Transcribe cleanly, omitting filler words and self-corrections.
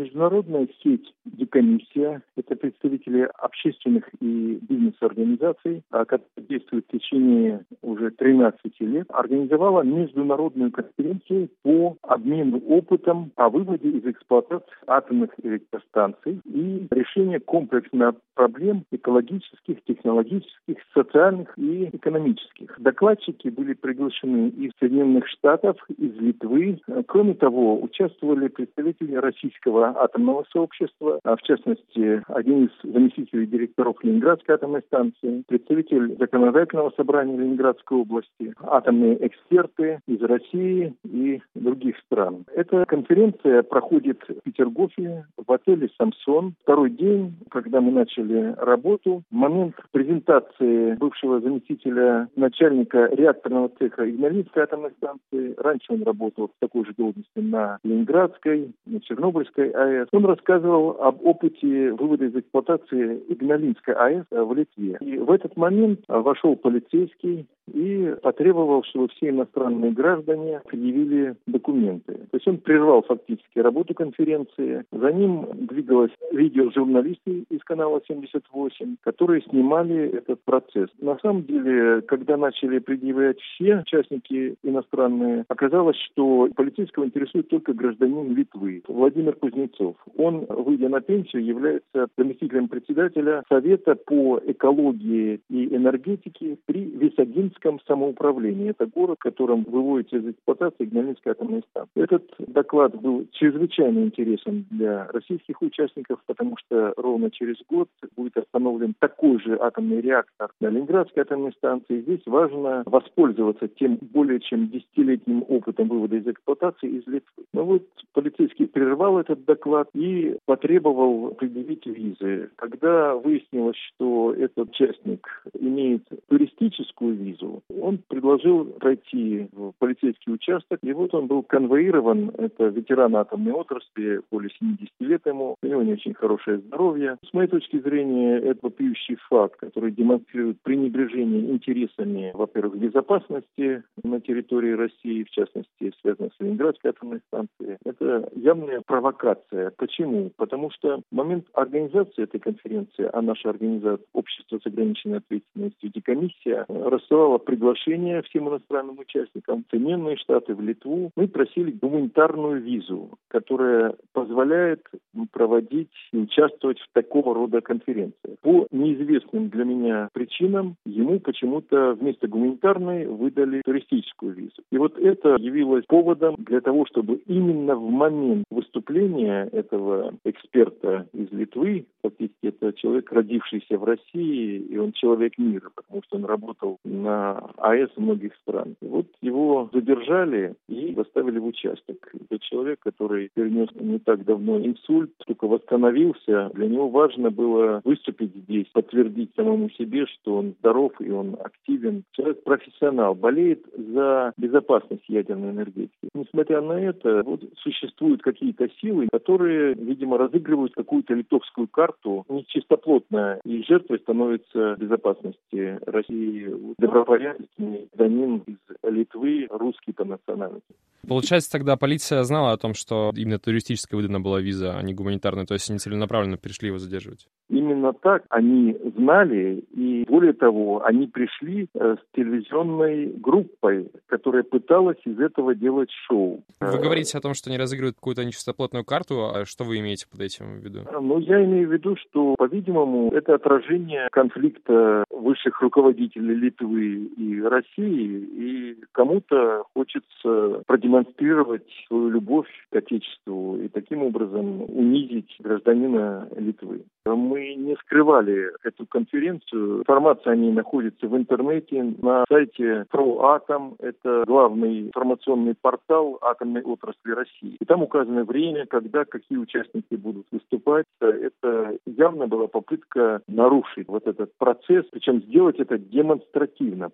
Международная сеть «Декомиссия» — это представители общественных и бизнес-организаций, которые действуют в течение уже 13 лет, организовала международную конференцию по обмену опытом о выводе из эксплуатации атомных электростанций и решению комплексных проблем экологических, технологических, социальных и экономических. Докладчики были приглашены из Соединенных Штатов, из Литвы. Кроме того, участвовали представители российского атомного сообщества, в частности, один из заместителей директоров Ленинградской атомной станции, представитель законодательного собрания Ленинградской области, атомные эксперты из России и других стран. Эта конференция проходит в Петергофе в отеле «Самсон». Второй день, когда мы начали работу, в момент презентации бывшего заместителя начальника реакторного цеха Игналинской атомной станции, раньше он работал в такой же должности на Ленинградской, на Чернобыльской АЭС, он рассказывал об опыте вывода из эксплуатации Игналинской АЭС в Литве. И в этот момент вошел полицейский и потребовал, чтобы все иностранные граждане предъявили документы. То есть он прервал фактически работу конференции. За ним двигалось видеожурналисты из канала 78, которые снимали этот процесс. На самом деле, когда начали предъявлять все участники иностранные, оказалось, что полицейского интересует только гражданин Литвы, Владимир Кузнецов. Он, выйдя на пенсию, является заместителем председателя Совета по экологии и энергетике при Висагинском самоуправлении. Это город, в котором выводится из эксплуатации Игналинская атомная станция. Этот доклад был чрезвычайно интересен для российских участников, потому что ровно через год будет остановлен такой же атомный реактор на Ленинградской атомной станции. Здесь важно воспользоваться тем более чем 10-летним опытом вывода из эксплуатации из Литвы. Но вот полицейский прервал этот доклад и потребовал предъявить визы. Когда выяснилось, что этот участник имеет туристическую визу, он предложил пройти в полицейский участок, и вот он был конвоирован. Это ветеран атомной отрасли, более 70 лет ему, у него не очень хорошее здоровье. С моей точки зрения, это вопиющий факт, который демонстрирует пренебрежение интересами, во-первых, безопасности на территории России, в частности, связанной с Ленинградской атомной станцией. Это явная провокация. Почему? Потому что в момент организации этой конференции, а наша организация «Общество с ограниченной ответственностью Декомиссия» рассылала приглашение всем иностранным участникам в Соединенные Штаты, в Литву. Мы просили гуманитарную визу, которая позволяет проводить и участвовать в такого рода конференциях. По неизвестным для меня причинам ему почему-то вместо гуманитарной выдали туристическую визу. И вот это явилось поводом для того, чтобы именно в момент выступления этого эксперта из Литвы, фактически это человек, родившийся в России, и он человек мира, потому что он работал на АЭС многих стран. И вот его задержали и доставили в участок. Это человек, который перенес не так давно инсульт, только восстановился. Для него важно было выступить здесь, подтвердить самому себе, что он здоров и он активен. Человек профессионал, болеет за безопасность ядерной энергетики. Несмотря на это, вот существуют какие-то силы, которые, видимо, разыгрывают какую-то литовскую карту нечистоплотная, и жертвой становится безопасности России. Добропорядочный гражданин из Литвы, русский по национальности. Получается, тогда полиция знала о том, что именно туристическая выдана была виза, а не гуманитарная, то есть они целенаправленно пришли его задерживать? Именно так они знали, и более того, они пришли с телевизионной группой, которая пыталась из этого делать шоу. Вы говорите о том, что они разыгрывают какую-то нечистоплотную карту, а что вы имеете под этим в виду? Ну, я имею в виду, что, по-видимому, это отражение конфликта высших руководителей Литвы и России, и кому-то хочется продемонстрировать свою любовь к Отечеству и таким образом унизить гражданина Литвы. Мы не скрывали эту конференцию. Информация о ней находится в интернете на сайте ProAtom. Это главный информационный портал атомной отрасли России. И там указано время, когда какие участники будут выступать. Это явно была попытка нарушить вот этот процесс, причем сделать это демонстративно.